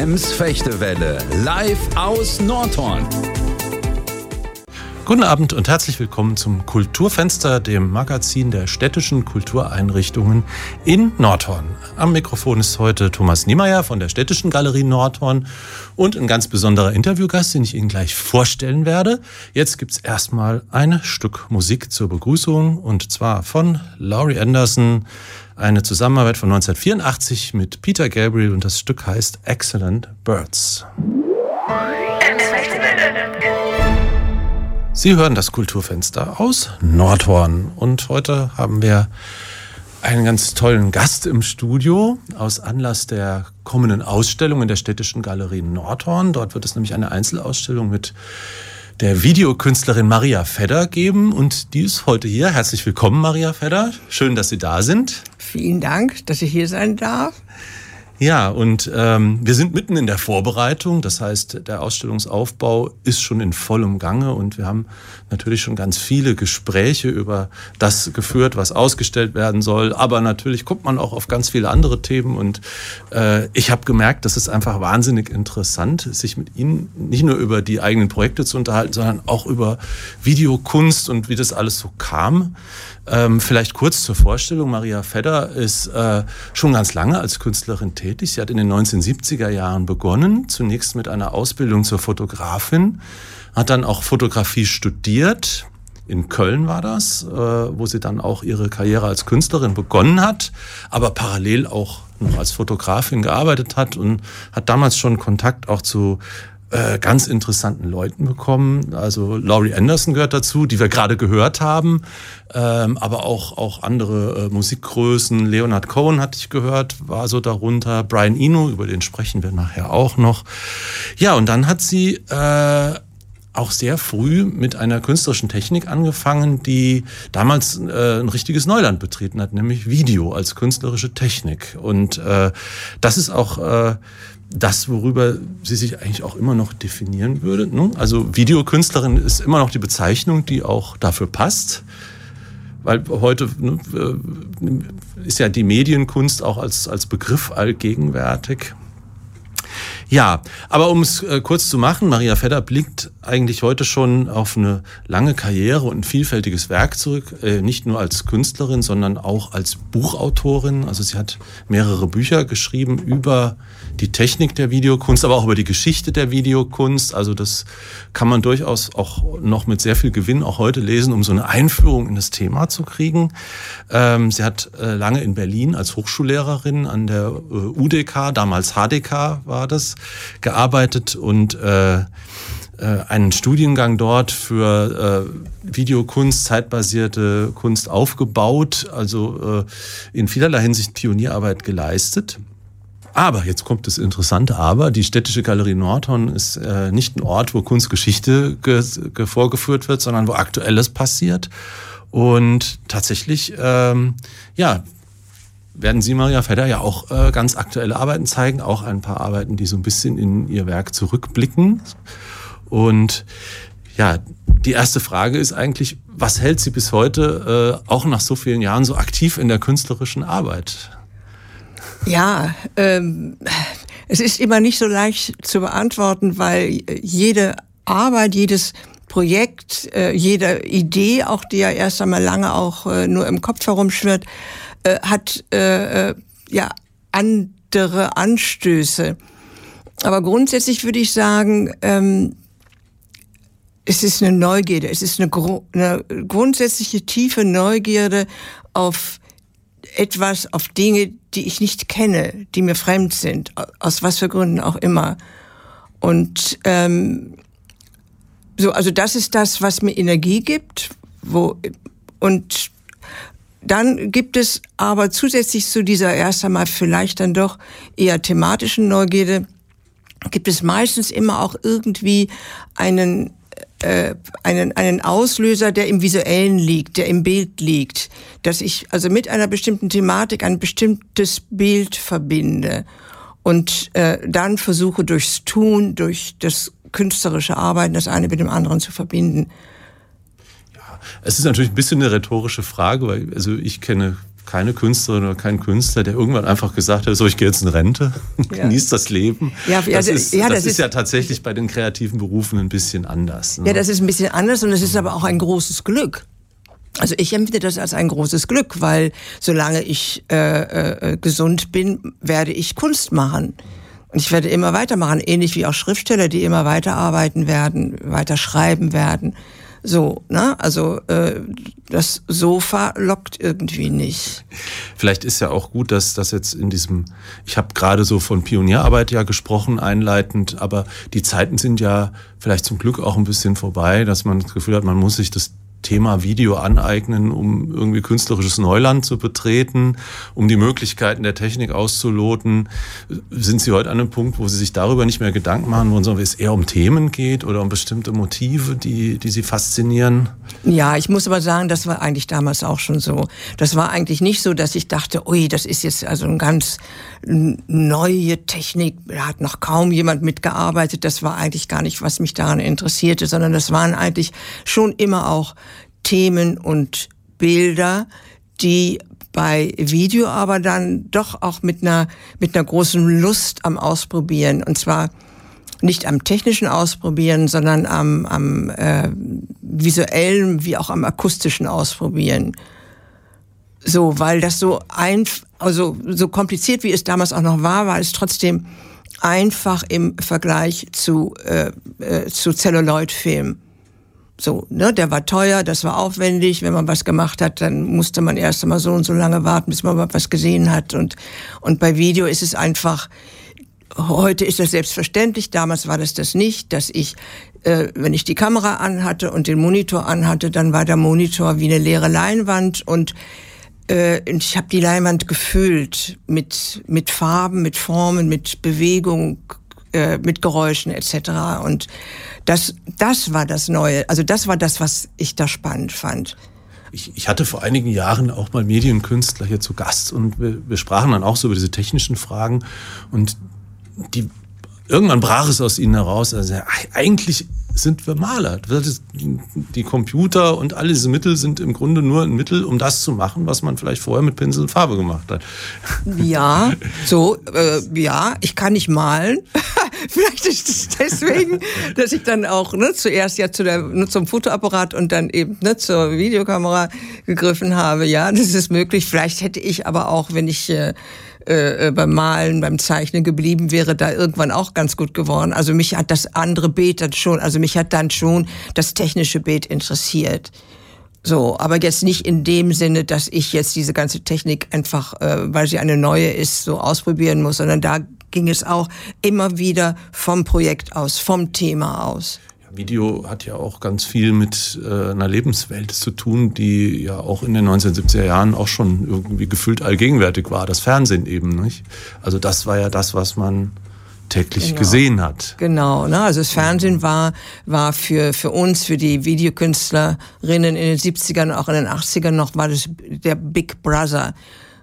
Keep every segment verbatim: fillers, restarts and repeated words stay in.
Ems Fechtewelle, live aus Nordhorn. Guten Abend und herzlich willkommen zum Kulturfenster, dem Magazin der städtischen Kultureinrichtungen in Nordhorn. Am Mikrofon ist heute Thomas Niemeyer von der Städtischen Galerie Nordhorn und ein ganz besonderer Interviewgast, den ich Ihnen gleich vorstellen werde. Jetzt gibt's erstmal ein Stück Musik zur Begrüßung und zwar von Laurie Anderson, eine Zusammenarbeit von neunzehnhundertvierundachtzig mit Peter Gabriel und das Stück heißt Excellent Birds. Sie hören das Kulturfenster aus Nordhorn und heute haben wir einen ganz tollen Gast im Studio aus Anlass der kommenden Ausstellung in der Städtischen Galerie Nordhorn. Dort wird es nämlich eine Einzelausstellung mit der Videokünstlerin Maria Fedder geben und die ist heute hier. Herzlich willkommen, Maria Fedder. Schön, dass Sie da sind. Vielen Dank, dass ich hier sein darf. Ja, und ähm, wir sind mitten in der Vorbereitung. Das heißt, der Ausstellungsaufbau ist schon in vollem Gange und wir haben natürlich schon ganz viele Gespräche über das geführt, was ausgestellt werden soll. Aber natürlich kommt man auch auf ganz viele andere Themen und äh, ich habe gemerkt, das ist einfach wahnsinnig interessant, sich mit Ihnen nicht nur über die eigenen Projekte zu unterhalten, sondern auch über Videokunst und wie das alles so kam. Ähm, vielleicht kurz zur Vorstellung. Maria Fedder ist äh, schon ganz lange als Künstlerin tätig. Sie hat in den neunzehnhundertsiebziger Jahren begonnen, zunächst mit einer Ausbildung zur Fotografin, hat dann auch Fotografie studiert. In Köln war das, äh, wo sie dann auch ihre Karriere als Künstlerin begonnen hat, aber parallel auch noch als Fotografin gearbeitet hat und hat damals schon Kontakt auch zu Äh, ganz interessanten Leuten bekommen. Also Laurie Anderson gehört dazu, die wir gerade gehört haben, ähm, aber auch auch andere äh, Musikgrößen. Leonard Cohen hatte ich gehört, war so darunter. Brian Eno, über den sprechen wir nachher auch noch. Ja, und dann hat sie äh, auch sehr früh mit einer künstlerischen Technik angefangen, die damals äh, ein richtiges Neuland betreten hat, nämlich Video als künstlerische Technik. Und äh, das ist auch äh, das, worüber sie sich eigentlich auch immer noch definieren würde. Ne? Also Videokünstlerin ist immer noch die Bezeichnung, die auch dafür passt. Weil heute ne, ist ja die Medienkunst auch als, als Begriff allgegenwärtig. Ja, aber um es äh, kurz zu machen, Maria Fedder blickt eigentlich heute schon auf eine lange Karriere und ein vielfältiges Werk zurück, äh, nicht nur als Künstlerin, sondern auch als Buchautorin. Also sie hat mehrere Bücher geschrieben über die Technik der Videokunst, aber auch über die Geschichte der Videokunst. Also das kann man durchaus auch noch mit sehr viel Gewinn auch heute lesen, um so eine Einführung in das Thema zu kriegen. Ähm, sie hat äh, lange in Berlin als Hochschullehrerin an der äh, U D K, damals H D K war das, gearbeitet und äh, äh, einen Studiengang dort für äh, Videokunst, zeitbasierte Kunst aufgebaut, also äh, in vielerlei Hinsicht Pionierarbeit geleistet. Aber, jetzt kommt das interessante Aber, die Städtische Galerie Nordhorn ist äh, nicht ein Ort, wo Kunstgeschichte ge- ge- vorgeführt wird, sondern wo Aktuelles passiert. Und tatsächlich, ähm, ja, werden Sie, Maria Fedder, ja auch äh, ganz aktuelle Arbeiten zeigen, auch ein paar Arbeiten, die so ein bisschen in Ihr Werk zurückblicken. Und ja, die erste Frage ist eigentlich, was hält Sie bis heute, äh, auch nach so vielen Jahren, so aktiv in der künstlerischen Arbeit? Ja, ähm, es ist immer nicht so leicht zu beantworten, weil jede Arbeit, jedes Projekt, äh, jede Idee, auch die ja erst einmal lange auch äh, nur im Kopf herumschwirrt, äh, hat äh, äh, ja andere Anstöße. Aber grundsätzlich würde ich sagen, ähm, es ist eine Neugierde, es ist eine, gru- eine grundsätzliche tiefe Neugierde auf etwas, auf Dinge, die ich nicht kenne, die mir fremd sind, aus was für Gründen auch immer. Und ähm, so, also das ist das, was mir Energie gibt. Wo, und dann gibt es aber zusätzlich zu dieser erst einmal vielleicht dann doch eher thematischen Neugierde, gibt es meistens immer auch irgendwie einen äh, einen einen Auslöser, der im Visuellen liegt, der im Bild liegt, dass ich also mit einer bestimmten Thematik ein bestimmtes Bild verbinde und äh, dann versuche durchs Tun, durch das künstlerische Arbeiten, das eine mit dem anderen zu verbinden. Ja, es ist natürlich ein bisschen eine rhetorische Frage, weil also ich kenne keine Künstlerin oder kein Künstler, der irgendwann einfach gesagt hat, so, ich gehe jetzt in Rente, ja. genieße das Leben. Ja, das, also, ist, ja, das, das ist, ist ja tatsächlich bei den kreativen Berufen ein bisschen anders. Ne? Ja, das ist ein bisschen anders und es ist aber auch ein großes Glück. Also ich empfinde das als ein großes Glück, weil solange ich äh, äh, gesund bin, werde ich Kunst machen. Und ich werde immer weitermachen, ähnlich wie auch Schriftsteller, die immer weiterarbeiten werden, weiter schreiben werden. So, ne? Also äh, das Sofa lockt irgendwie nicht. Vielleicht ist ja auch gut, dass das jetzt in diesem, ich habe gerade so von Pionierarbeit ja gesprochen, einleitend, aber die Zeiten sind ja vielleicht zum Glück auch ein bisschen vorbei, dass man das Gefühl hat, man muss sich das Thema Video aneignen, um irgendwie künstlerisches Neuland zu betreten, um die Möglichkeiten der Technik auszuloten. Sind Sie heute an einem Punkt, wo Sie sich darüber nicht mehr Gedanken machen wollen, sondern es eher um Themen geht oder um bestimmte Motive, die, die Sie faszinieren? Ja, ich muss aber sagen, das war eigentlich damals auch schon so. Das war eigentlich nicht so, dass ich dachte, ui, das ist jetzt also eine ganz neue Technik, da hat noch kaum jemand mitgearbeitet. Das war eigentlich gar nicht, was mich daran interessierte, sondern das waren eigentlich schon immer auch Themen und Bilder, die bei Video aber dann doch auch mit einer mit einer großen Lust am Ausprobieren, und zwar nicht am technischen Ausprobieren, sondern am am äh, visuellen wie auch am akustischen Ausprobieren. So, weil das so ein also so kompliziert wie es damals auch noch war, war es trotzdem einfach im Vergleich zu äh, äh, zu Celluloid-Film. So, ne, der war teuer, das war aufwendig. Wenn man was gemacht hat, dann musste man erst einmal so und so lange warten, bis man was gesehen hat. Und, und bei Video ist es einfach, heute ist das selbstverständlich, damals war das das nicht, dass ich, äh, wenn ich die Kamera anhatte und den Monitor anhatte, dann war der Monitor wie eine leere Leinwand und äh, ich habe die Leinwand gefüllt mit, mit Farben, mit Formen, mit Bewegung, mit Geräuschen et cetera. Und das, das war das Neue. Also das war das, was ich da spannend fand. Ich, ich hatte vor einigen Jahren auch mal Medienkünstler hier zu Gast und wir, wir sprachen dann auch so über diese technischen Fragen und die, irgendwann brach es aus ihnen heraus. Also eigentlich sind wir Maler. Die Computer und all diese Mittel sind im Grunde nur ein Mittel, um das zu machen, was man vielleicht vorher mit Pinsel und Farbe gemacht hat. Ja, so, äh, ja, ich kann nicht malen. Vielleicht ist es deswegen, dass ich dann auch ne, zuerst ja zu der, ne, zum Fotoapparat und dann eben ne, zur Videokamera gegriffen habe. Ja, das ist möglich. Vielleicht hätte ich aber auch, wenn ich äh, äh, beim Malen, beim Zeichnen geblieben wäre, da irgendwann auch ganz gut geworden. Also mich hat das andere Bild dann schon, also mich hat dann schon das technische Bild interessiert. So, aber jetzt nicht in dem Sinne, dass ich jetzt diese ganze Technik einfach, äh, weil sie eine neue ist, so ausprobieren muss, sondern da ging es auch immer wieder vom Projekt aus, vom Thema aus. Video hat ja auch ganz viel mit äh, einer Lebenswelt zu tun, die ja auch in den neunzehnhundertsiebziger Jahren auch schon irgendwie gefühlt allgegenwärtig war. Das Fernsehen eben, nicht? Also das war ja das, was man täglich genau. gesehen hat. Genau, ne? Also das Fernsehen war war für für uns, für die Videokünstlerinnen in den siebzigern, auch in den achtzigern noch, war das der Big Brother.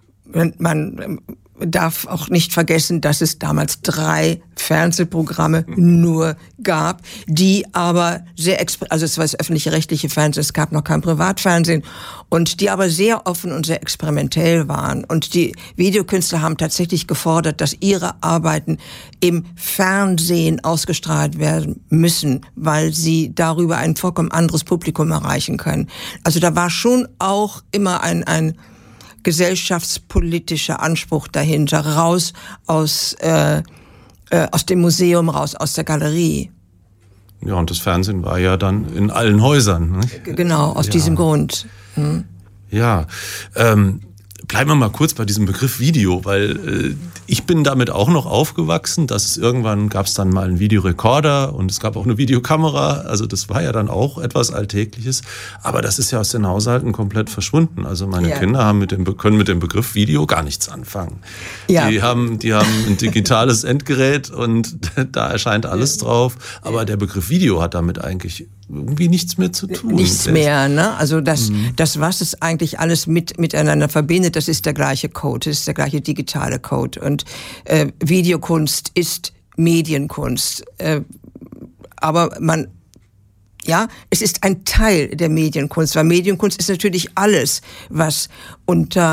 Man darf auch nicht vergessen, dass es damals drei Fernsehprogramme nur gab, die aber sehr, also es war das öffentlich-rechtliche Fernsehen, es gab noch kein Privatfernsehen, und die aber sehr offen und sehr experimentell waren. Und die Videokünstler haben tatsächlich gefordert, dass ihre Arbeiten im Fernsehen ausgestrahlt werden müssen, weil sie darüber ein vollkommen anderes Publikum erreichen können. Also da war schon auch immer ein, ein gesellschaftspolitischer Anspruch dahinter, raus aus, äh, äh, aus dem Museum, raus aus der Galerie. Ja, und das Fernsehen war ja dann in allen Häusern. Nicht? Genau, aus ja. diesem Grund. Hm. Ja, ähm, bleiben wir mal kurz bei diesem Begriff Video, weil äh, ich bin damit auch noch aufgewachsen, dass es irgendwann gab es dann mal einen Videorekorder und es gab auch eine Videokamera, also das war ja dann auch etwas Alltägliches, aber das ist ja aus den Haushalten komplett verschwunden. Also meine ja. Kinder haben mit dem, können mit dem Begriff Video gar nichts anfangen. Ja. Die haben, die haben ein digitales Endgerät und da erscheint alles drauf, aber der Begriff Video hat damit eigentlich irgendwie nichts mehr zu tun. Nichts mehr, ne? Also das, mhm. das, was es eigentlich alles mit miteinander verbindet, das ist der gleiche Code, das ist der gleiche digitale Code. Und äh, Videokunst ist Medienkunst. Äh, aber man, ja, es ist ein Teil der Medienkunst, weil Medienkunst ist natürlich alles, was unter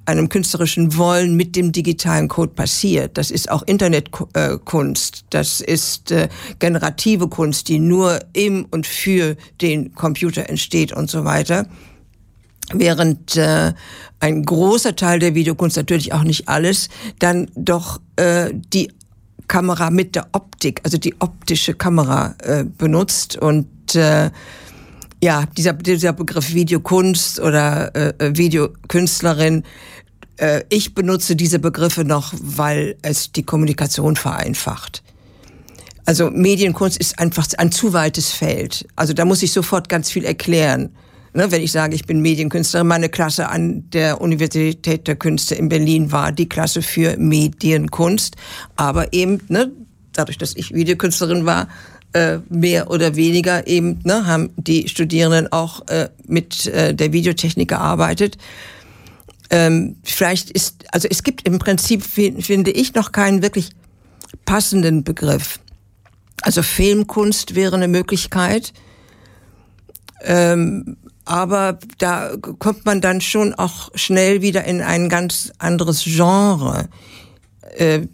einem künstlerischen Wollen mit dem digitalen Code passiert. Das ist auch Internetkunst, das ist äh, generative Kunst, die nur im und für den Computer entsteht und so weiter. Während äh, ein großer Teil der Videokunst, natürlich auch nicht alles, dann doch äh, die Kamera mit der Optik, also die optische Kamera äh, benutzt. Und äh, ja, dieser, dieser Begriff Videokunst oder äh, Videokünstlerin, äh, ich benutze diese Begriffe noch, weil es die Kommunikation vereinfacht. Also Medienkunst ist einfach ein zu weites Feld. Also da muss ich sofort ganz viel erklären. Ne, wenn ich sage, ich bin Medienkünstlerin, meine Klasse an der Universität der Künste in Berlin war die Klasse für Medienkunst. Aber eben, ne, dadurch, dass ich Videokünstlerin war, äh, mehr oder weniger eben, ne, haben die Studierenden auch äh, mit äh, der Videotechnik gearbeitet. Ähm, vielleicht ist, also es gibt im Prinzip, finde ich, noch keinen wirklich passenden Begriff. Also Filmkunst wäre eine Möglichkeit. Ähm, Aber da kommt man dann schon auch schnell wieder in ein ganz anderes Genre. Äh,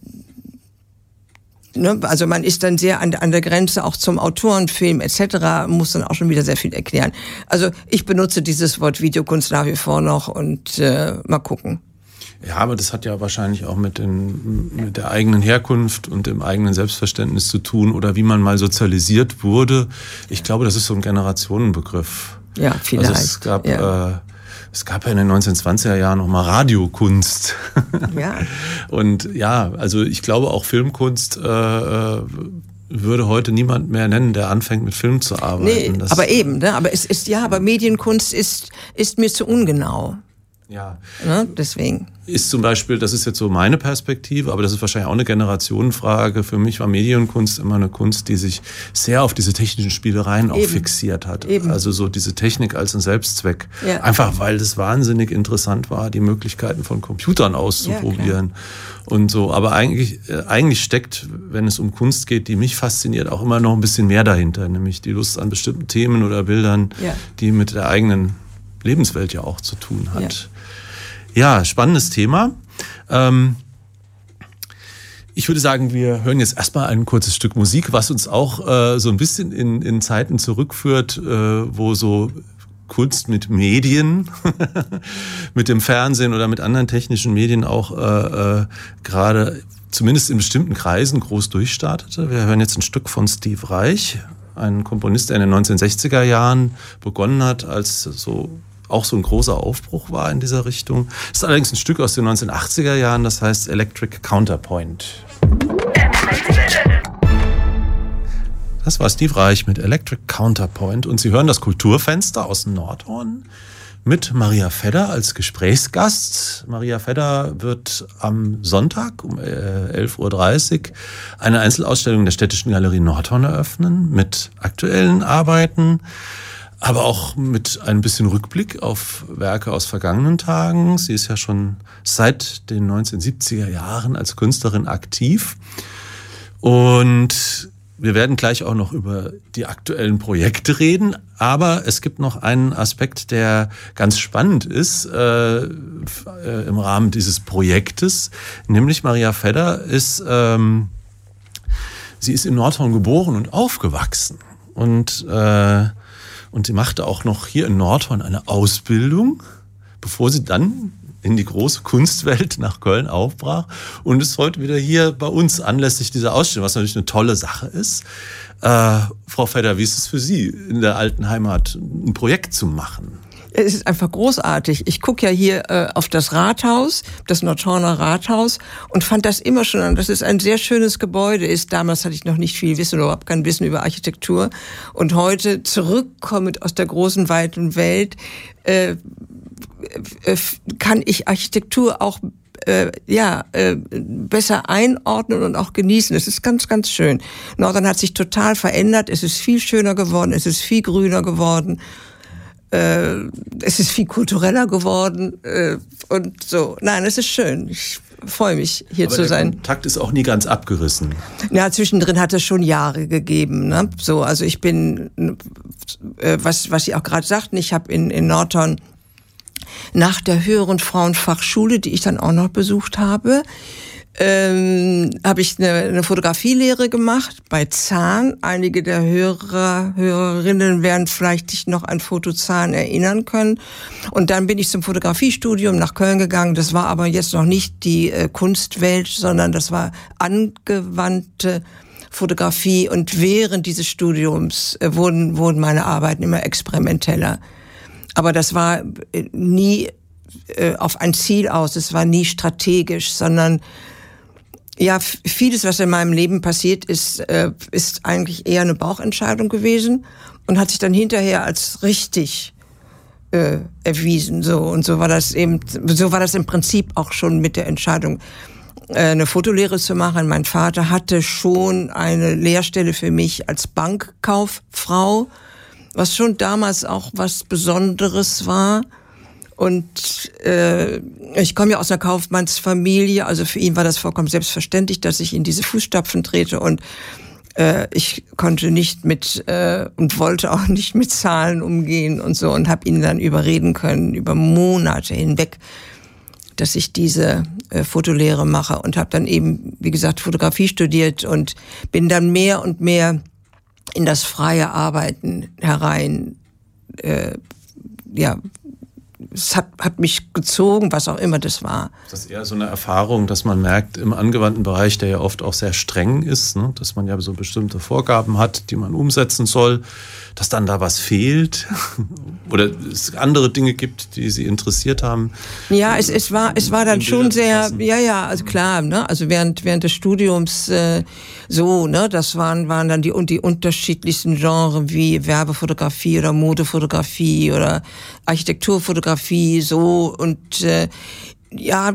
ne? Also man ist dann sehr an, an der Grenze auch zum Autorenfilm et cetera, muss dann auch schon wieder sehr viel erklären. Also ich benutze dieses Wort Videokunst nach wie vor noch und äh, mal gucken. Ja, aber das hat ja wahrscheinlich auch mit, den, mit der eigenen Herkunft und dem eigenen Selbstverständnis zu tun oder wie man mal sozialisiert wurde. Ich glaube, das ist so ein Generationenbegriff. Ja, vielleicht. Also es gab, ja. äh, es gab ja in den neunzehnhundertzwanziger Jahren noch mal Radiokunst. Ja. Und ja, also ich glaube auch Filmkunst äh, würde heute niemand mehr nennen, der anfängt mit Film zu arbeiten. Nee, das, aber eben, ne? Aber es ist, ja, aber Medienkunst ist, ist mir zu ungenau. Ja. Ne? Deswegen. Ist zum Beispiel, das ist jetzt so meine Perspektive, aber das ist wahrscheinlich auch eine Generationenfrage. Für mich war Medienkunst immer eine Kunst, die sich sehr auf diese technischen Spielereien auch Eben. fixiert hat. Eben. Also so diese Technik als ein Selbstzweck. Ja. Einfach weil es wahnsinnig interessant war, die Möglichkeiten von Computern auszuprobieren. Ja, und so. Aber eigentlich, eigentlich steckt, wenn es um Kunst geht, die mich fasziniert, auch immer noch ein bisschen mehr dahinter. Nämlich die Lust an bestimmten Themen oder Bildern, ja. die mit der eigenen Lebenswelt ja auch zu tun hat. Ja. Ja, spannendes Thema. Ähm, ich würde sagen, wir hören jetzt erstmal ein kurzes Stück Musik, was uns auch äh, so ein bisschen in, in Zeiten zurückführt, äh, wo so Kunst mit Medien, mit dem Fernsehen oder mit anderen technischen Medien auch äh, äh, gerade zumindest in bestimmten Kreisen groß durchstartete. Wir hören jetzt ein Stück von Steve Reich, ein Komponist, der in den neunzehnhundertsechziger Jahren begonnen hat, als so auch so ein großer Aufbruch war in dieser Richtung. Das ist allerdings ein Stück aus den neunzehnhundertachtziger Jahren, das heißt Electric Counterpoint. Das war Steve Reich mit Electric Counterpoint und Sie hören das Kulturfenster aus Nordhorn mit Maria Fedder als Gesprächsgast. Maria Fedder wird am Sonntag um elf Uhr dreißig eine Einzelausstellung der Städtischen Galerie Nordhorn eröffnen mit aktuellen Arbeiten, aber auch mit ein bisschen Rückblick auf Werke aus vergangenen Tagen. Sie ist ja schon seit den neunzehnhundertsiebziger Jahren als Künstlerin aktiv. Und wir werden gleich auch noch über die aktuellen Projekte reden. Aber es gibt noch einen Aspekt, der ganz spannend ist äh, im Rahmen dieses Projektes. Nämlich Maria Fedder ist, ähm, sie ist in Nordhorn geboren und aufgewachsen. Und äh, Und sie machte auch noch hier in Nordhorn eine Ausbildung, bevor sie dann in die große Kunstwelt nach Köln aufbrach und ist heute wieder hier bei uns anlässlich dieser Ausstellung, was natürlich eine tolle Sache ist. Äh, Frau Fedder, wie ist es für Sie, in der alten Heimat ein Projekt zu machen? Es ist einfach großartig. Ich gucke ja hier äh, auf das Rathaus, das Nordhorner Rathaus, und fand das immer schon an, dass es ein sehr schönes Gebäude ist. Damals hatte ich noch nicht viel Wissen oder überhaupt kein Wissen über Architektur. Und heute, zurückkommend aus der großen, weiten Welt, äh, äh, kann ich Architektur auch äh, ja äh, besser einordnen und auch genießen. Es ist ganz, ganz schön. Nordhorn hat sich total verändert. Es ist viel schöner geworden. Es ist viel grüner geworden. Äh, es ist viel kultureller geworden äh, und so. Nein, es ist schön. Ich freue mich, hier Aber zu der sein. Kontakt ist auch nie ganz abgerissen. Ja, zwischendrin hat es schon Jahre gegeben. Ne? So, also ich bin, äh, was was Sie auch gerade sagten, ich habe in in Nordhorn nach der höheren Frauenfachschule, die ich dann auch noch besucht habe, ähm, habe ich eine, eine Fotografielehre gemacht bei Zahn. Einige der Hörer, Hörerinnen werden vielleicht sich noch an Foto Zahn erinnern können. Und dann bin ich zum Fotografiestudium nach Köln gegangen. Das war aber jetzt noch nicht die äh, Kunstwelt, sondern das war angewandte Fotografie. Und während dieses Studiums äh, wurden, wurden meine Arbeiten immer experimenteller. Aber das war äh, nie äh, auf ein Ziel aus. Es war nie strategisch, sondern ja, vieles, was in meinem Leben passiert ist, äh, ist eigentlich eher eine Bauchentscheidung gewesen und hat sich dann hinterher als richtig äh, erwiesen. So und so war das eben, so war das im Prinzip auch schon mit der Entscheidung, äh, eine Fotolehre zu machen. Mein Vater hatte schon eine Lehrstelle für mich als Bankkauffrau, was schon damals auch was Besonderes war. Und äh, ich komme ja aus einer Kaufmannsfamilie, also für ihn war das vollkommen selbstverständlich, dass ich in diese Fußstapfen trete. Und äh, ich konnte nicht mit äh, und wollte auch nicht mit Zahlen umgehen und so und habe ihn dann überreden können über Monate hinweg, dass ich diese äh, Fotolehre mache und habe dann eben, wie gesagt, Fotografie studiert und bin dann mehr und mehr in das freie Arbeiten herein, äh, ja. Es hat, hat mich gezogen, was auch immer das war. Das ist eher so eine Erfahrung, dass man merkt, im angewandten Bereich, der ja oft auch sehr streng ist, ne, dass man ja so bestimmte Vorgaben hat, die man umsetzen soll, dass dann da was fehlt oder es andere Dinge gibt, die Sie interessiert haben. Ja, es, es war es war dann schon sehr, ja, ja, also klar, ne, also während während des Studiums äh, so, ne, das waren waren dann die und die unterschiedlichsten Genres wie Werbefotografie oder Modefotografie oder Architekturfotografie, so und äh, ja,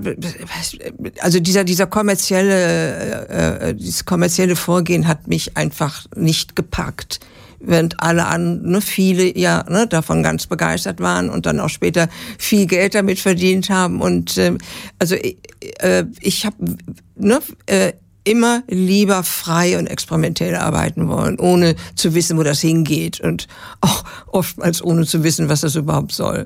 also dieser dieser kommerzielle äh, dieses kommerzielle Vorgehen hat mich einfach nicht gepackt, während alle anderen, ne, viele ja ne, davon ganz begeistert waren und dann auch später viel Geld damit verdient haben und äh, also äh, ich habe ne äh, immer lieber frei und experimentell arbeiten wollen, ohne zu wissen, wo das hingeht und auch oftmals ohne zu wissen, was das überhaupt soll.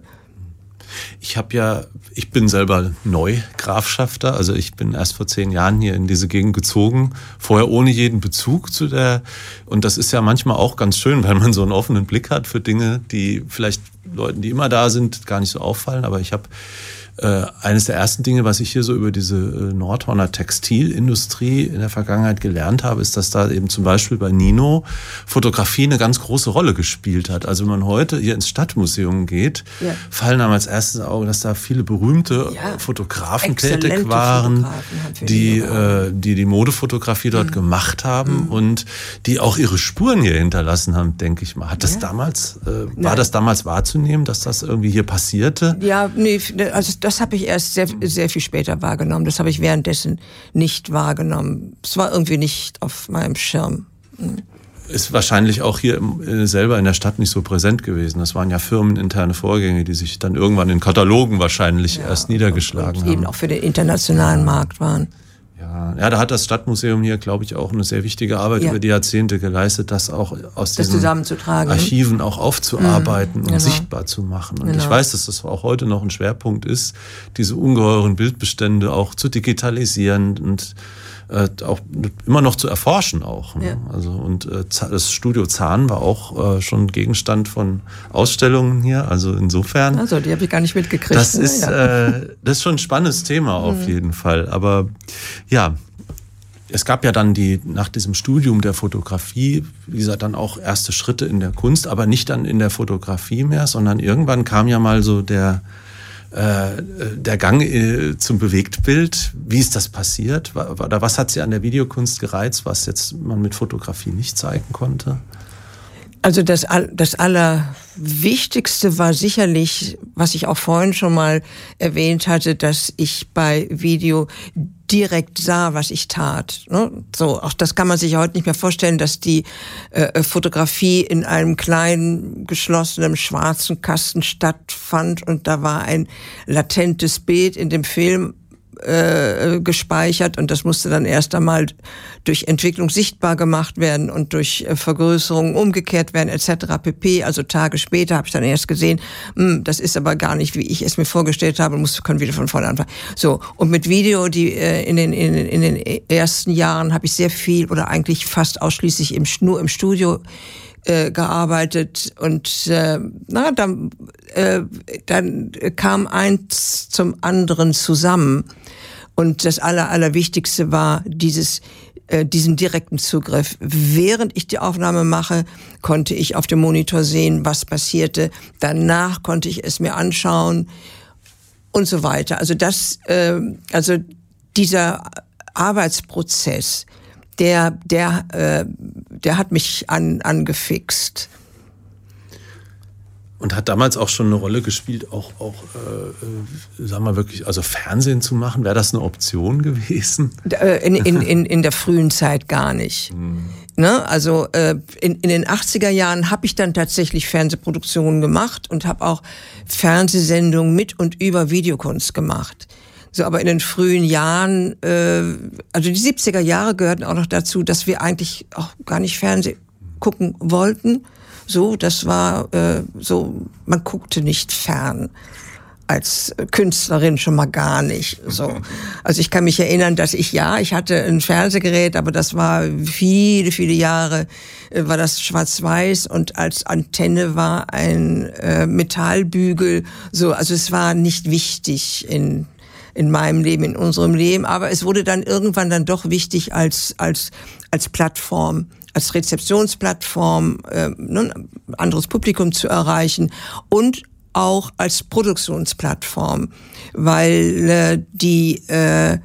Ich habe ja, ich bin selber Neugrafschafter, also ich bin erst vor zehn Jahren hier in diese Gegend gezogen, vorher ohne jeden Bezug zu der, und das ist ja manchmal auch ganz schön, weil man so einen offenen Blick hat für Dinge, die vielleicht Leuten, die immer da sind, gar nicht so auffallen, aber ich habe Äh, eines der ersten Dinge, was ich hier so über diese äh, Nordhorner Textilindustrie in der Vergangenheit gelernt habe, ist, dass da eben zum Beispiel bei Nino Fotografie eine ganz große Rolle gespielt hat. Also wenn man heute hier ins Stadtmuseum geht, ja. fallen einem als erstes Auge, dass da viele berühmte ja. Fotografen Exzellente tätig waren, Fotografen die, äh, die die Modefotografie dort mhm. gemacht haben mhm. und die auch ihre Spuren hier hinterlassen haben, denke ich mal. Hat das ja. damals, äh, war Nein. das damals wahrzunehmen, dass das irgendwie hier passierte? Ja, nee, also das habe ich erst sehr, sehr viel später wahrgenommen. Das habe ich währenddessen nicht wahrgenommen. Es war irgendwie nicht auf meinem Schirm. Mhm. Ist wahrscheinlich auch hier selber in der Stadt nicht so präsent gewesen. Das waren ja firmeninterne Vorgänge, die sich dann irgendwann in Katalogen wahrscheinlich ja, erst niedergeschlagen und, und haben. Eben auch für den internationalen ja. Markt waren. Ja, ja, da hat das Stadtmuseum hier, glaube ich, auch eine sehr wichtige Arbeit ja. über die Jahrzehnte geleistet, das auch aus das diesen Archiven auch aufzuarbeiten mhm, und genau. sichtbar zu machen. Und genau. ich weiß, dass das auch heute noch ein Schwerpunkt ist, diese ungeheuren Bildbestände auch zu digitalisieren und äh, auch immer noch zu erforschen auch. Ne? Ja. Also und äh, das Studio Zahn war auch äh, schon Gegenstand von Ausstellungen hier. Also insofern. Also die habe ich gar nicht mitgekriegt. Das ist ja. äh, das ist schon ein spannendes Thema auf mhm. jeden Fall. Aber ja, es gab ja dann die nach diesem Studium der Fotografie, wie gesagt, dann auch erste Schritte in der Kunst, aber nicht dann in der Fotografie mehr, sondern irgendwann kam ja mal so der äh, der Gang äh, zum Bewegtbild. Wie ist das passiert? Oder was hat Sie an der Videokunst gereizt, was jetzt man mit Fotografie nicht zeigen konnte? Also das, das Allerwichtigste war sicherlich, was ich auch vorhin schon mal erwähnt hatte, dass ich bei Video direkt sah, was ich tat. So, auch das kann man sich heute nicht mehr vorstellen, dass die äh, Fotografie in einem kleinen, geschlossenen, schwarzen Kasten stattfand und da war ein latentes Bild in dem Film, äh, gespeichert und das musste dann erst einmal durch Entwicklung sichtbar gemacht werden und durch äh, Vergrößerung umgekehrt werden et cetera pp. Also Tage später habe ich dann erst gesehen, mh, das ist aber gar nicht, wie ich es mir vorgestellt habe, und muss können wieder von vorne anfangen. So, und mit Video, die äh, in den in, in den ersten Jahren habe ich sehr viel oder eigentlich fast ausschließlich im nur im Studio Äh, gearbeitet und äh, na dann äh, dann kam eins zum anderen zusammen und das aller allerwichtigste war dieses äh, diesen direkten Zugriff. Während ich die Aufnahme mache, konnte ich auf dem Monitor sehen, was passierte. Danach konnte ich es mir anschauen und so weiter. Also das äh, also dieser Arbeitsprozess, der der äh, der hat mich an angefixt. Und hat damals auch schon eine Rolle gespielt, auch auch äh, sagen wir wirklich, also Fernsehen zu machen, wäre das eine Option gewesen? In in in in der frühen Zeit gar nicht. Hm. Ne? Also äh, in in den achtziger Jahren habe ich dann tatsächlich Fernsehproduktionen gemacht und habe auch Fernsehsendungen mit und über Videokunst gemacht. So, aber in den frühen Jahren, äh, also die siebziger Jahre gehörten auch noch dazu, dass wir eigentlich auch gar nicht Fernsehen gucken wollten. So, das war äh, so, man guckte nicht fern. Als Künstlerin schon mal gar nicht. So, also ich kann mich erinnern, dass ich ja, ich hatte ein Fernsehgerät, aber das war viele, viele Jahre äh, war das schwarz-weiß und als Antenne war ein äh, Metallbügel. So, also es war nicht wichtig in in meinem Leben, in unserem Leben, aber es wurde dann irgendwann dann doch wichtig als als als Plattform, als Rezeptionsplattform, äh, ne, ein anderes Publikum zu erreichen und auch als Produktionsplattform, weil äh, die äh,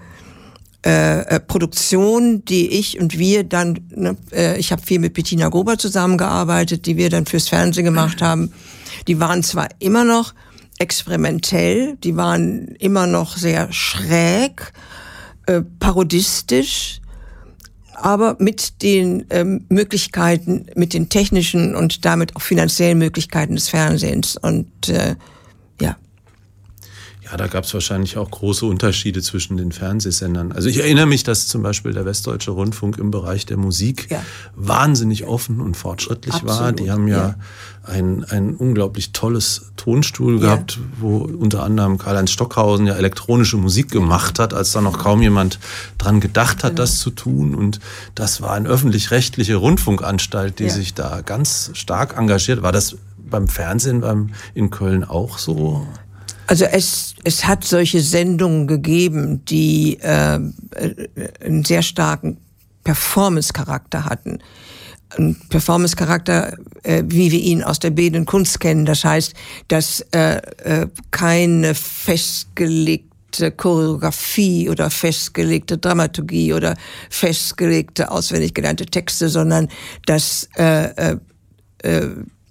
äh, Produktion, die ich und wir dann, ne, äh, ich habe viel mit Bettina Gruber zusammengearbeitet, die wir dann fürs Fernsehen gemacht haben, die waren zwar immer noch experimentell, die waren immer noch sehr schräg, äh, parodistisch, aber mit den ähm, Möglichkeiten, mit den technischen und damit auch finanziellen Möglichkeiten des Fernsehens. Und äh, ja. Ja, da gab es wahrscheinlich auch große Unterschiede zwischen den Fernsehsendern. Also ich erinnere mich, dass zum Beispiel der Westdeutsche Rundfunk im Bereich der Musik ja. wahnsinnig offen und fortschrittlich Absolut. war. Die haben ja, ja. Ein, ein unglaublich tolles Tonstuhl ja. gehabt, wo unter anderem Karl-Heinz Stockhausen ja elektronische Musik gemacht hat, als da noch kaum jemand dran gedacht hat, genau. das zu tun. Und das war eine öffentlich-rechtliche Rundfunkanstalt, die ja. sich da ganz stark engagiert. War das beim Fernsehen beim, in Köln auch so? Also es es hat solche Sendungen gegeben, die äh, einen sehr starken Performance-Charakter hatten. Ein Performance-Charakter, äh, wie wir ihn aus der bildenden Kunst kennen. Das heißt, dass äh, äh, keine festgelegte Choreografie oder festgelegte Dramaturgie oder festgelegte auswendig gelernte Texte, sondern dass äh, äh,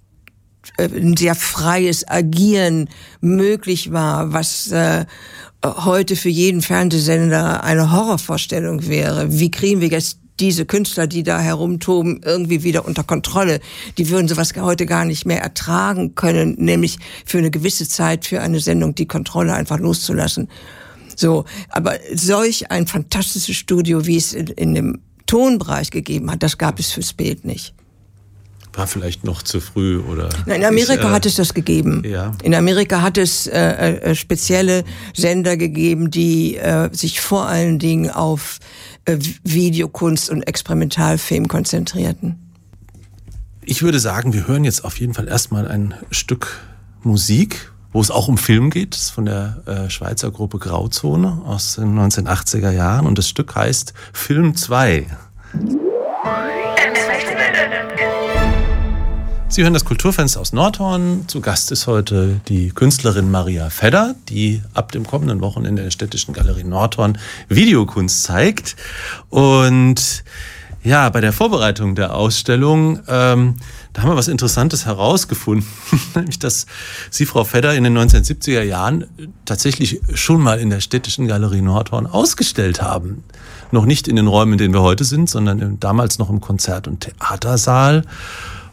ein sehr freies Agieren möglich war, was äh, heute für jeden Fernsehsender eine Horrorvorstellung wäre. Wie kriegen wir jetzt diese Künstler, die da herumtoben, irgendwie wieder unter Kontrolle? Die würden sowas heute gar nicht mehr ertragen können, nämlich für eine gewisse Zeit für eine Sendung die Kontrolle einfach loszulassen. So, aber solch ein fantastisches Studio, wie es in, in dem Tonbereich gegeben hat, das gab es fürs Bild nicht. War vielleicht noch zu früh, oder? Nein, in Amerika ich, äh, hat es das gegeben. Ja. In Amerika hat es äh, äh, spezielle Sender gegeben, die äh, sich vor allen Dingen auf äh, Videokunst und Experimentalfilm konzentrierten. Ich würde sagen, wir hören jetzt auf jeden Fall erstmal ein Stück Musik, wo es auch um Film geht. Das ist von der äh, Schweizer Gruppe Grauzone aus den neunzehnhundertachtziger Jahren. Und das Stück heißt Film zwei. Sie hören das Kulturfenster aus Nordhorn. Zu Gast ist heute die Künstlerin Maria Fedder, die ab dem kommenden Wochenende in der Städtischen Galerie Nordhorn Videokunst zeigt. Und ja, bei der Vorbereitung der Ausstellung, ähm, da haben wir was Interessantes herausgefunden, nämlich dass Sie, Frau Fedder, in den neunzehnhundertsiebziger Jahren tatsächlich schon mal in der Städtischen Galerie Nordhorn ausgestellt haben. Noch nicht in den Räumen, in denen wir heute sind, sondern damals noch im Konzert- und Theatersaal.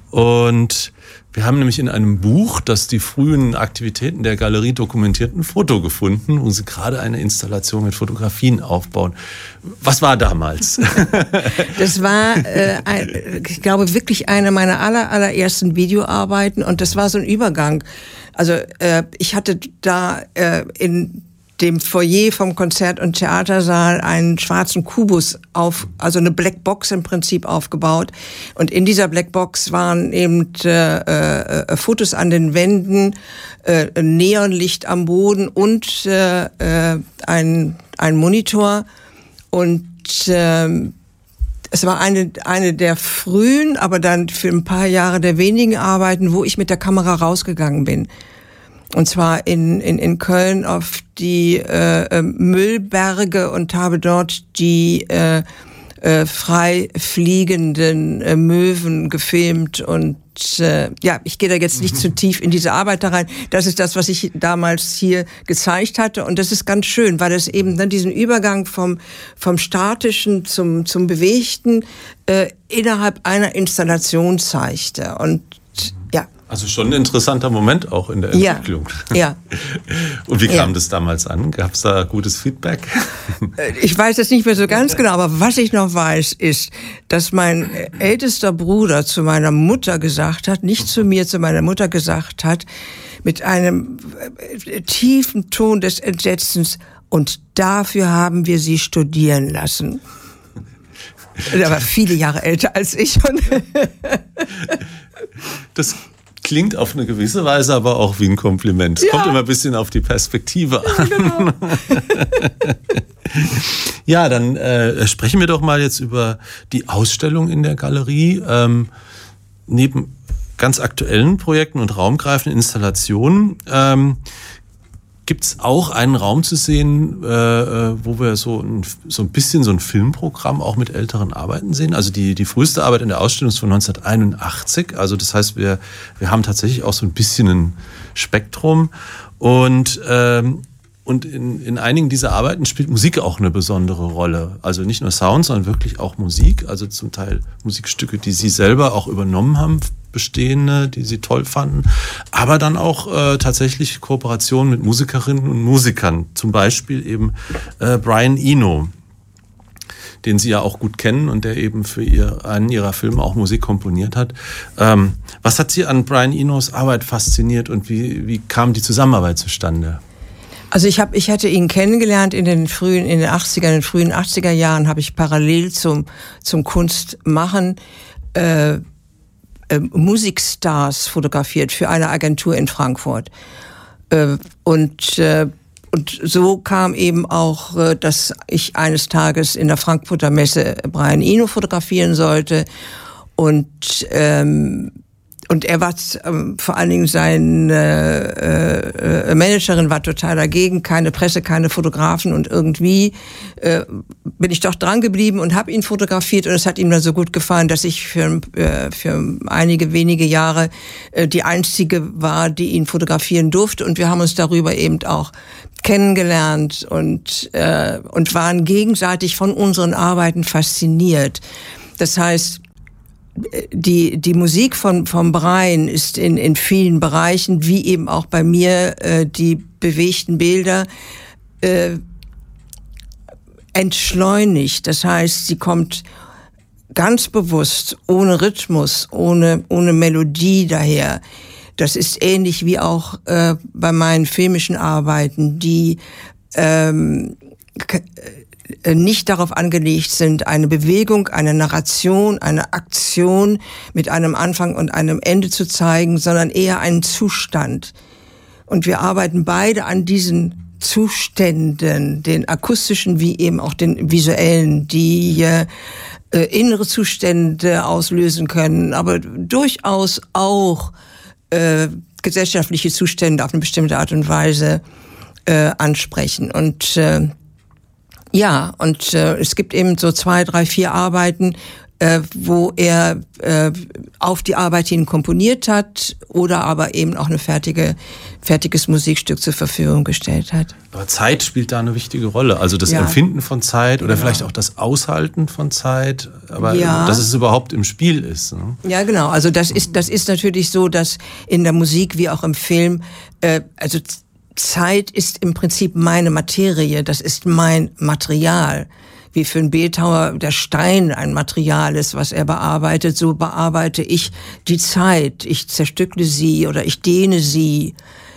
Und wir haben nämlich in einem Buch, das die frühen Aktivitäten der Galerie dokumentiert, ein Foto gefunden, wo sie gerade eine Installation mit Fotografien aufbauen. Was war damals? Das war, äh, ein, ich glaube, wirklich eine meiner aller, allerersten Videoarbeiten, und das war so ein Übergang. Also äh, ich hatte da äh, in dem Foyer vom Konzert- und Theatersaal einen schwarzen Kubus auf, also eine Blackbox im Prinzip aufgebaut. Und in dieser Blackbox waren eben äh, äh, Fotos an den Wänden, äh, Neonlicht am Boden und äh, äh, ein, ein Monitor. Und äh, es war eine, eine der frühen, aber dann für ein paar Jahre der wenigen Arbeiten, wo ich mit der Kamera rausgegangen bin. Und zwar in, in, in Köln auf die äh, Müllberge und habe dort die äh, äh, frei fliegenden äh, Möwen gefilmt. Und äh, ja, ich gehe da jetzt nicht zu tief in diese Arbeit da rein. Das ist das, was ich damals hier gezeigt hatte. Und das ist ganz schön, weil es eben dann diesen Übergang vom, vom Statischen zum, zum Bewegten äh, innerhalb einer Installation zeigte. Und ja. Also schon ein interessanter Moment auch in der Entwicklung. Ja. ja. Und wie kam ja. das damals an? Gab es da gutes Feedback? Ich weiß es nicht mehr so ganz genau, aber was ich noch weiß, ist, dass mein ältester Bruder zu meiner Mutter gesagt hat, nicht zu mir, zu meiner Mutter gesagt hat, mit einem tiefen Ton des Entsetzens: Und dafür haben wir sie studieren lassen. Er war viele Jahre älter als ich. Das klingt auf eine gewisse Weise aber auch wie ein Kompliment. Es ja. kommt immer ein bisschen auf die Perspektive an. Ja, genau. Ja, dann äh, sprechen wir doch mal jetzt über die Ausstellung in der Galerie. Ähm, neben ganz aktuellen Projekten und raumgreifenden Installationen ähm, gibt es auch einen Raum zu sehen, äh, wo wir so ein, so ein bisschen so ein Filmprogramm auch mit älteren Arbeiten sehen. Also die, die früheste Arbeit in der Ausstellung ist von neunzehnhunderteinundachtzig. Also das heißt, wir, wir haben tatsächlich auch so ein bisschen ein Spektrum. Und, ähm, und in, in einigen dieser Arbeiten spielt Musik auch eine besondere Rolle. Also nicht nur Sound, sondern wirklich auch Musik. Also zum Teil Musikstücke, die Sie selber auch übernommen haben, bestehende, die sie toll fanden, aber dann auch äh, tatsächlich Kooperationen mit Musikerinnen und Musikern, zum Beispiel eben äh, Brian Eno, den Sie ja auch gut kennen und der eben für ihr, einen Ihrer Filme auch Musik komponiert hat. Ähm, was hat Sie an Brian Enos Arbeit fasziniert und wie, wie kam die Zusammenarbeit zustande? Also ich habe, ich hatte ihn kennengelernt in den frühen, in den achtziger, in den frühen achtziger Jahren, habe ich parallel zum zum Kunstmachen äh, Äh, Musikstars fotografiert für eine Agentur in Frankfurt. Äh, und, äh, und so kam eben auch, äh, dass ich eines Tages in der Frankfurter Messe Brian Eno fotografieren sollte. Und, ähm, und er war, ähm, vor allen Dingen seine äh, äh, Managerin war total dagegen, keine Presse, keine Fotografen, und irgendwie äh, bin ich doch dran geblieben und habe ihn fotografiert, und es hat ihm dann so gut gefallen, dass ich für, äh, für einige wenige Jahre äh, die einzige war, die ihn fotografieren durfte, und wir haben uns darüber eben auch kennengelernt und, äh, und waren gegenseitig von unseren Arbeiten fasziniert. Das heißt, Die, die Musik von, von Brian ist in, in vielen Bereichen, wie eben auch bei mir, äh, die bewegten Bilder, äh, entschleunigt. Das heißt, sie kommt ganz bewusst, ohne Rhythmus, ohne, ohne Melodie daher. Das ist ähnlich wie auch äh, bei meinen filmischen Arbeiten, die ähm, k- nicht darauf angelegt sind, eine Bewegung, eine Narration, eine Aktion mit einem Anfang und einem Ende zu zeigen, sondern eher einen Zustand. Und wir arbeiten beide an diesen Zuständen, den akustischen wie eben auch den visuellen, die äh, innere Zustände auslösen können, aber durchaus auch äh, gesellschaftliche Zustände auf eine bestimmte Art und Weise äh, ansprechen. Und äh, Ja, und äh, es gibt eben so zwei, drei, vier Arbeiten, äh, wo er äh, auf die Arbeit hin komponiert hat oder aber eben auch eine fertige, fertiges Musikstück zur Verfügung gestellt hat. Aber Zeit spielt da eine wichtige Rolle. Also das ja. Empfinden von Zeit oder genau. vielleicht auch das Aushalten von Zeit, aber ja. dass es überhaupt im Spiel ist. Ne? Ja, genau. Also das ist, das ist natürlich so, dass in der Musik wie auch im Film, äh, also Zeit ist im Prinzip meine Materie, das ist mein Material. Wie für einen Bildhauer der Stein ein Material ist, was er bearbeitet, so bearbeite ich die Zeit. Ich zerstückle sie oder ich dehne sie.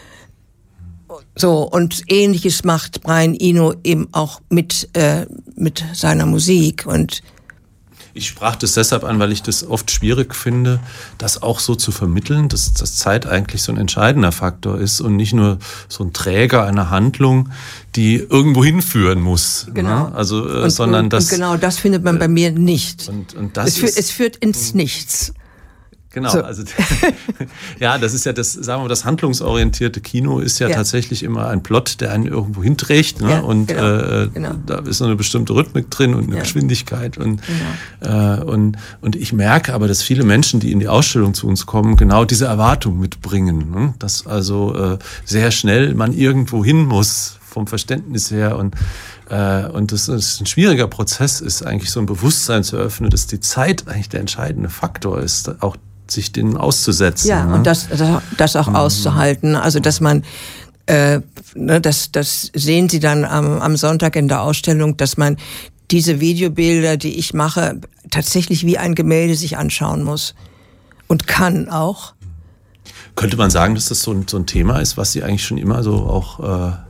So, und Ähnliches macht Brian Eno eben auch mit, äh, mit seiner Musik. Und ich sprach das deshalb an, weil ich das oft schwierig finde, das auch so zu vermitteln, dass, dass Zeit eigentlich so ein entscheidender Faktor ist und nicht nur so ein Träger einer Handlung, die irgendwo hinführen muss. Genau. Ne? Also, äh, und, sondern und, das, und genau das findet man bei mir nicht. Und, und das es, führt, ist, es führt ins Nichts. Genau, so. also ja, das ist ja das, sagen wir mal, das handlungsorientierte Kino ist ja, ja. tatsächlich immer ein Plot, der einen irgendwo hinträgt, ne? Ja, und genau, äh, genau. da ist so eine bestimmte Rhythmik drin und eine ja. Geschwindigkeit und, genau. äh, und und ich merke aber, dass viele Menschen, die in die Ausstellung zu uns kommen, genau diese Erwartung mitbringen, ne? Dass also äh, sehr schnell man irgendwo hin muss vom Verständnis her und äh, und das ist ein schwieriger Prozess, ist eigentlich so ein Bewusstsein zu eröffnen, dass die Zeit eigentlich der entscheidende Faktor ist, auch sich denen auszusetzen. Ja, ne? Und das, das auch mhm. auszuhalten. Also, dass man, äh, ne, das, das sehen Sie dann am, am Sonntag in der Ausstellung, dass man diese Videobilder, die ich mache, tatsächlich wie ein Gemälde sich anschauen muss. Und kann auch. Könnte man sagen, dass das so ein, so ein Thema ist, was Sie eigentlich schon immer so auch äh,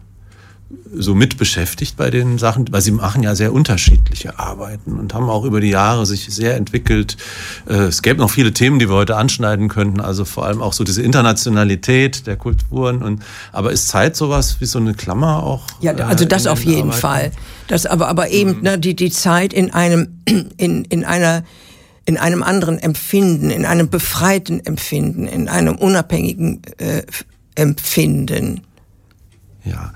so mit beschäftigt bei den Sachen, weil sie machen ja sehr unterschiedliche Arbeiten und haben auch über die Jahre sich sehr entwickelt. Es gäbe noch viele Themen, die wir heute anschneiden könnten, also vor allem auch so diese Internationalität der Kulturen. Und aber ist Zeit sowas wie so eine Klammer auch? Ja, also das auf jeden Arbeiten? Fall. Das aber aber eben mhm. ne, die die Zeit in einem in in einer in einem anderen Empfinden, in einem befreiten Empfinden, in einem unabhängigen äh, Empfinden. Ja.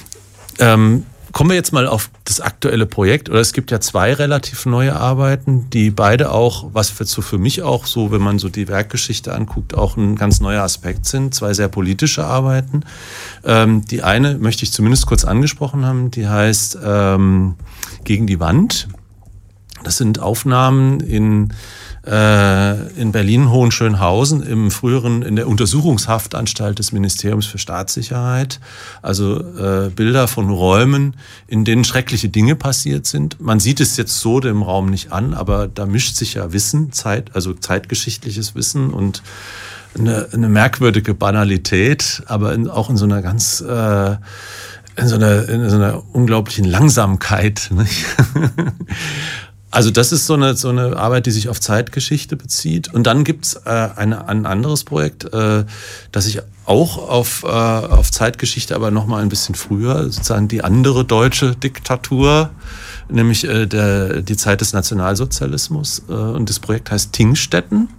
Ähm, kommen wir jetzt mal auf das aktuelle Projekt. Oder es gibt ja zwei relativ neue Arbeiten, die beide auch, was für, so für mich auch so, wenn man so die Werkgeschichte anguckt, auch ein ganz neuer Aspekt sind. Zwei sehr politische Arbeiten. Ähm, die eine möchte ich zumindest kurz angesprochen haben, die heißt ähm, Gegen die Wand. Das sind Aufnahmen in in Berlin-Hohenschönhausen im früheren, in der Untersuchungshaftanstalt des Ministeriums für Staatssicherheit. Also äh, Bilder von Räumen, in denen schreckliche Dinge passiert sind. Man sieht es jetzt so dem Raum nicht an, aber da mischt sich ja Wissen, Zeit, also zeitgeschichtliches Wissen und eine, eine merkwürdige Banalität, aber in, auch in so einer ganz äh, in so einer, in so einer unglaublichen Langsamkeit, nicht? Also das ist so eine so eine Arbeit, die sich auf Zeitgeschichte bezieht. Und dann gibt's äh, eine, ein anderes Projekt, äh, das sich auch auf, äh, auf Zeitgeschichte, aber noch mal ein bisschen früher, sozusagen die andere deutsche Diktatur, nämlich äh, der, die Zeit des Nationalsozialismus. Äh, und das Projekt heißt Tingstetten.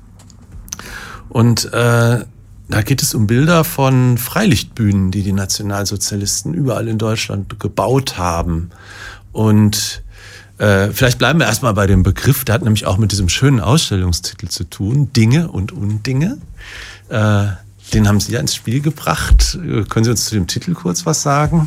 Und äh, da geht es um Bilder von Freilichtbühnen, die die Nationalsozialisten überall in Deutschland gebaut haben. Und Äh, vielleicht bleiben wir erstmal bei dem Begriff, der hat nämlich auch mit diesem schönen Ausstellungstitel zu tun, Dinge und Undinge. Äh, den haben Sie ja ins Spiel gebracht. Können Sie uns zu dem Titel kurz was sagen?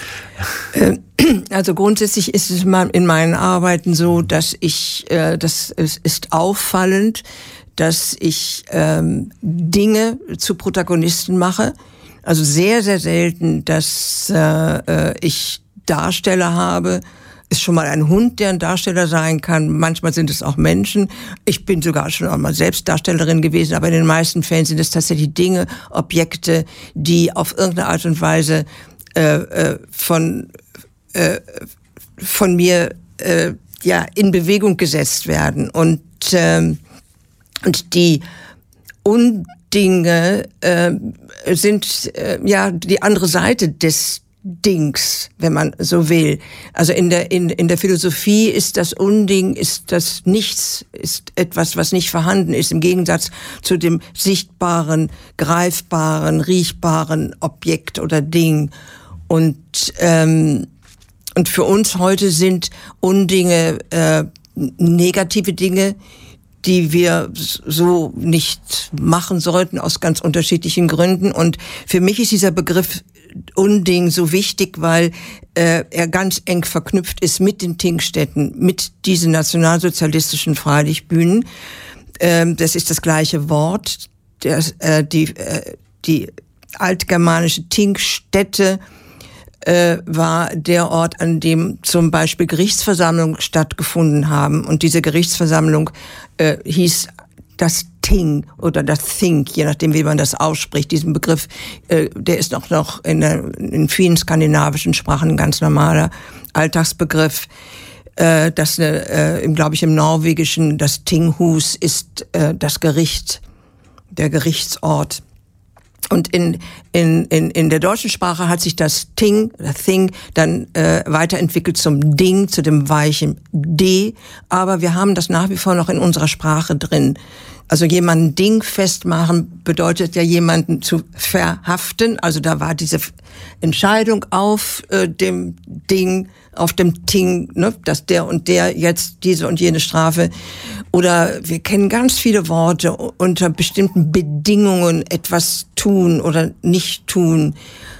Also grundsätzlich ist es in meinen Arbeiten so, dass ich, äh, das es ist auffallend, dass ich ähm, Dinge zu Protagonisten mache. Also sehr, sehr selten, dass äh, ich Darsteller habe. Ist schon mal ein Hund, der ein Darsteller sein kann. Manchmal sind es auch Menschen. Ich bin sogar schon auch mal selbst Darstellerin gewesen, aber in den meisten Fällen sind es tatsächlich Dinge, Objekte, die auf irgendeine Art und Weise äh, äh, von äh, von mir äh, ja in Bewegung gesetzt werden. Und ähm, und die Undinge äh, sind äh, ja die andere Seite des Dings, wenn man so will. Also in der in in der Philosophie ist das Unding, ist das Nichts, ist etwas, was nicht vorhanden ist, im Gegensatz zu dem sichtbaren, greifbaren, riechbaren Objekt oder Ding. Und ähm, und für uns heute sind Undinge äh, negative Dinge, die wir so nicht machen sollten aus ganz unterschiedlichen Gründen. Und für mich ist dieser Begriff Unding so wichtig, weil äh, er ganz eng verknüpft ist mit den Thingstätten, mit diesen nationalsozialistischen Freilichtbühnen. Ähm, das ist das gleiche Wort. Das, äh, die, äh, die altgermanische Thingstätte äh, war der Ort, an dem zum Beispiel Gerichtsversammlungen stattgefunden haben. Und diese Gerichtsversammlung äh, hieß das Ting oder das Think, je nachdem, wie man das ausspricht. Diesen Begriff, äh, der ist auch noch in, der, in vielen skandinavischen Sprachen ein ganz normaler Alltagsbegriff. Äh, das, äh, glaube ich, im Norwegischen, das Tinghus ist äh, das Gericht, der Gerichtsort. Und in, in, in, in der deutschen Sprache hat sich das Ting, das Thing, dann äh, weiterentwickelt zum Ding, zu dem weichen D. Aber wir haben das nach wie vor noch in unserer Sprache drin. Also jemanden Ding festmachen bedeutet ja jemanden zu verhaften. Also da war diese Entscheidung auf äh, dem Ding, auf dem Ting, ne, dass der und der jetzt diese und jene Strafe. Oder wir kennen ganz viele Worte unter bestimmten Bedingungen etwas tun oder nicht tun.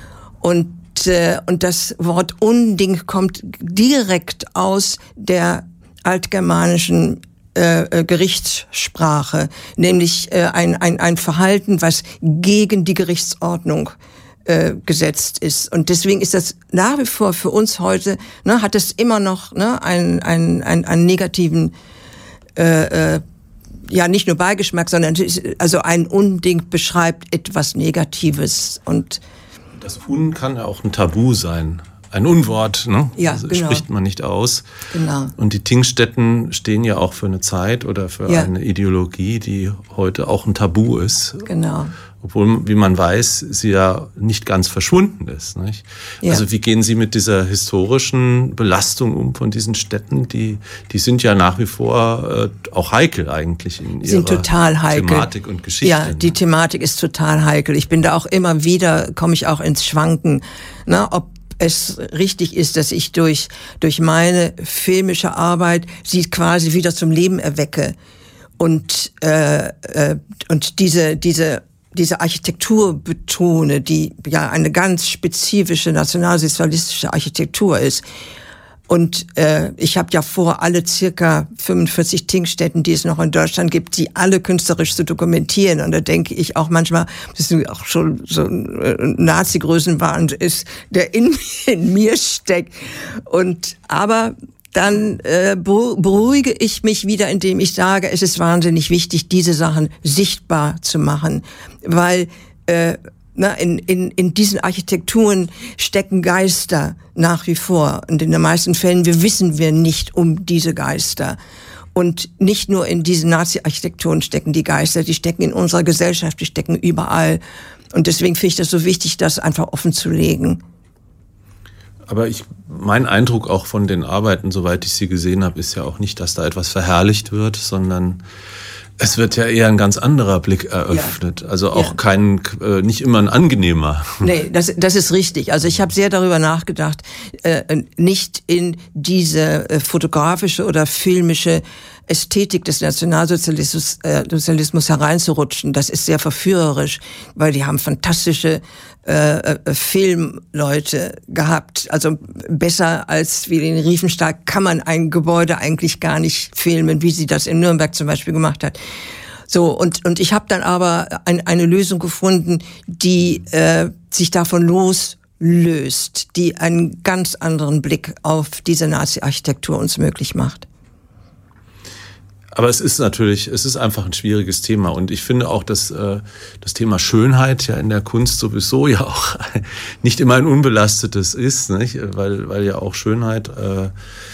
Und äh, und das Wort Unding kommt direkt aus der altgermanischen Äh, Gerichtssprache, nämlich äh, ein, ein, ein Verhalten, was gegen die Gerichtsordnung äh, gesetzt ist. Und deswegen ist das nach wie vor für uns heute, ne, hat es immer noch ne, einen, einen, einen, einen negativen, äh, äh, ja nicht nur Beigeschmack, sondern also ein Unding beschreibt etwas Negatives. Und das Un kann ja auch ein Tabu sein. Ein Unwort, ne? Ja, also genau. Spricht man nicht aus. Genau. Und die Thingstätten stehen ja auch für eine Zeit oder für ja. eine Ideologie, die heute auch ein Tabu ist. Genau. Obwohl, wie man weiß, sie ja nicht ganz verschwunden ist. Nicht? Ja. Also wie gehen Sie mit dieser historischen Belastung um von diesen Städten? Die, die sind ja nach wie vor äh, auch heikel eigentlich in ihrer sind total heikel. Thematik und Geschichte. Ja, die Thematik ist total heikel. Ich bin da auch immer wieder, komme ich auch ins Schwanken, ne, ob es richtig ist, dass ich durch durch meine filmische Arbeit sie quasi wieder zum Leben erwecke und äh, äh, und diese diese diese Architektur betone, die ja eine ganz spezifische nationalsozialistische Architektur ist. Und äh, ich habe ja vor, alle circa fünfundvierzig Thingstätten, die es noch in Deutschland gibt, die alle künstlerisch zu dokumentieren. Und da denke ich auch manchmal, das ist auch schon so ein äh, Nazi-Größenwahn ist, der in, in mir steckt. Und aber dann äh, beruhige ich mich wieder, indem ich sage, es ist wahnsinnig wichtig, diese Sachen sichtbar zu machen, weil äh, Na, in, in, in diesen Architekturen stecken Geister nach wie vor. Und in den meisten Fällen wir wissen wir nicht um diese Geister. Und nicht nur in diesen Nazi-Architekturen stecken die Geister, die stecken in unserer Gesellschaft, die stecken überall. Und deswegen finde ich das so wichtig, das einfach offen zu legen. Aber ich, mein Eindruck auch von den Arbeiten, soweit ich sie gesehen habe, ist ja auch nicht, dass da etwas verherrlicht wird, sondern es wird ja eher ein ganz anderer Blick eröffnet. Ja. Also auch ja. kein, äh, nicht immer ein angenehmer. Nee, das, das ist richtig. Also ich habe sehr darüber nachgedacht, äh, nicht in diese äh, fotografische oder filmische Ästhetik des Nationalsozialismus äh, Sozialismus hereinzurutschen. Das ist sehr verführerisch, weil die haben fantastische äh, äh, Filmleute gehabt. Also besser als wie in Riefenstahl kann man ein Gebäude eigentlich gar nicht filmen, wie sie das in Nürnberg zum Beispiel gemacht hat. So, und und ich habe dann aber ein, eine Lösung gefunden, die äh, sich davon loslöst, die einen ganz anderen Blick auf diese Nazi-Architektur uns möglich macht. Aber es ist natürlich, es ist einfach ein schwieriges Thema. Und ich finde auch, dass äh, das Thema Schönheit ja in der Kunst sowieso ja auch nicht immer ein unbelastetes ist, nicht? Weil, weil ja auch Schönheit, äh,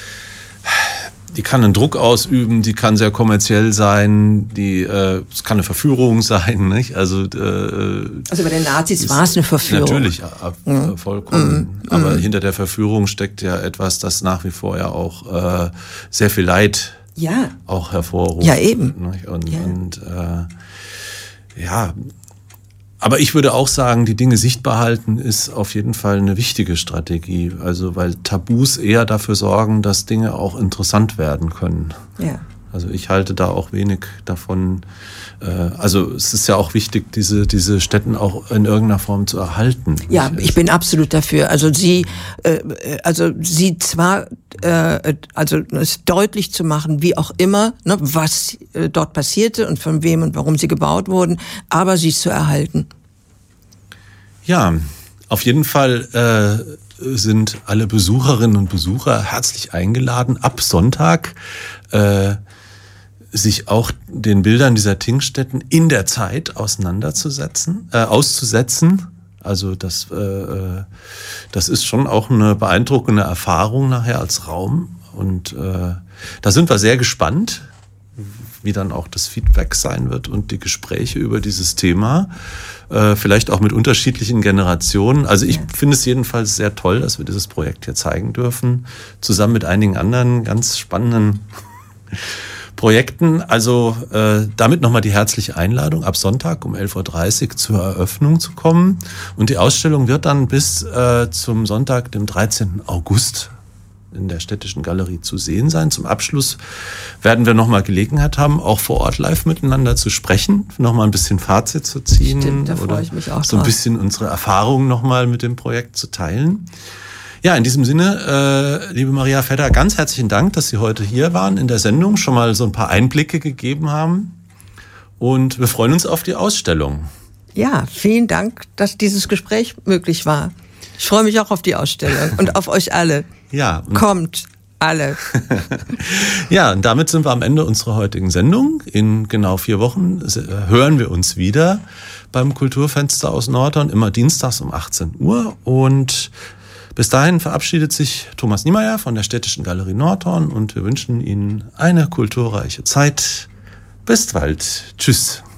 die kann einen Druck ausüben, die kann sehr kommerziell sein, die, äh, es kann eine Verführung sein, nicht? Also, äh, also bei den Nazis war es eine Verführung. Natürlich, äh, mhm. vollkommen. Mhm. Aber mhm. hinter der Verführung steckt ja etwas, das nach wie vor ja auch äh, sehr viel Leid ja. auch hervorruft. Ja, eben. Und, ja, und äh, ja, Aber ich würde auch sagen, die Dinge sichtbar halten ist auf jeden Fall eine wichtige Strategie. Also weil Tabus eher dafür sorgen, dass Dinge auch interessant werden können. Ja. Also ich halte da auch wenig davon. Also es ist ja auch wichtig, diese diese Stätten auch in irgendeiner Form zu erhalten. Ja, ich bin absolut dafür. Also sie, äh, also sie zwar, äh, also es deutlich zu machen, wie auch immer, ne, was äh, dort passierte und von wem und warum sie gebaut wurden, aber sie zu erhalten. Ja, auf jeden Fall äh, sind alle Besucherinnen und Besucher herzlich eingeladen, ab Sonntag äh, sich auch den Bildern dieser Tingstätten in der Zeit auseinanderzusetzen, äh, auszusetzen. Also das, äh, das ist schon auch eine beeindruckende Erfahrung nachher als Raum. Und äh, da sind wir sehr gespannt, wie dann auch das Feedback sein wird und die Gespräche über dieses Thema. Äh, vielleicht auch mit unterschiedlichen Generationen. Also ich ja. finde es jedenfalls sehr toll, dass wir dieses Projekt hier zeigen dürfen, zusammen mit einigen anderen ganz spannenden Projekten. Also äh, damit nochmal die herzliche Einladung, ab Sonntag um elf Uhr dreißig zur Eröffnung zu kommen. Und die Ausstellung wird dann bis äh, zum Sonntag, dem dreizehnten August, in der Städtischen Galerie zu sehen sein. Zum Abschluss werden wir nochmal Gelegenheit haben, auch vor Ort live miteinander zu sprechen, nochmal ein bisschen Fazit zu ziehen. Stimmt, da freue ich mich auch so ein bisschen unsere Erfahrungen nochmal mit dem Projekt zu teilen. Ja, in diesem Sinne, äh, liebe Maria Fedder, ganz herzlichen Dank, dass Sie heute hier waren in der Sendung, schon mal so ein paar Einblicke gegeben haben. Und wir freuen uns auf die Ausstellung. Ja, vielen Dank, dass dieses Gespräch möglich war. Ich freue mich auch auf die Ausstellung und auf euch alle. Ja. Kommt, alle. Ja, und damit sind wir am Ende unserer heutigen Sendung. In genau vier Wochen hören wir uns wieder beim Kulturfenster aus Nordhorn, immer dienstags um achtzehn Uhr. Und bis dahin verabschiedet sich Thomas Niemeyer von der Städtischen Galerie Nordhorn und wir wünschen Ihnen eine kulturreiche Zeit. Bis bald. Tschüss.